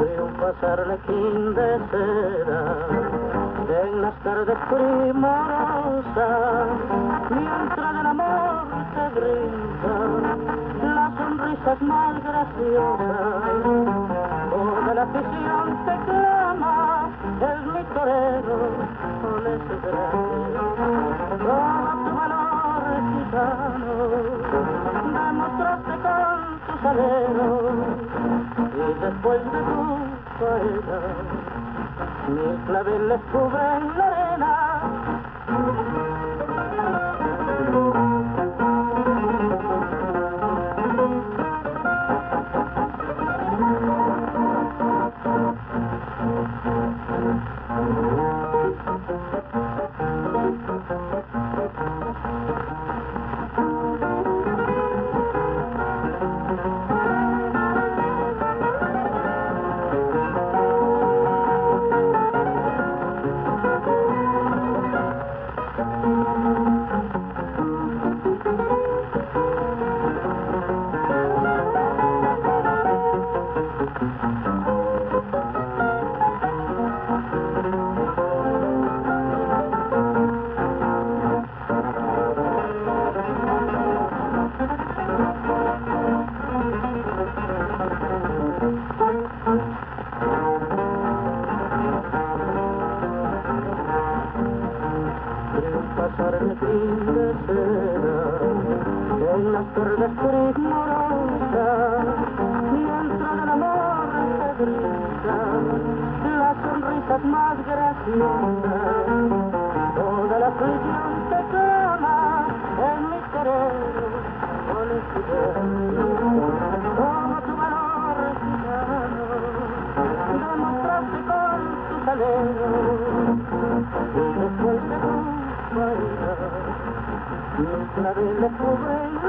triunfas arlequín de seda en las tardes primorosas, mientras el amor te brinda las sonrisas más graciosas. Toda la afición te clama, es mi torero, ole su gracia. Todo tu valor gitano demostraste con tus aleros, y después de tu faena mis claveles cubren la arena. Pasar el fin de seda en las tardes primorosas, mientras el amor te brinda las sonrisas más graciosas. Toda la aflicción te clama en mi querer, con como tu valor gitano demostraste con tus aleros, y después de tu mis claveles cubren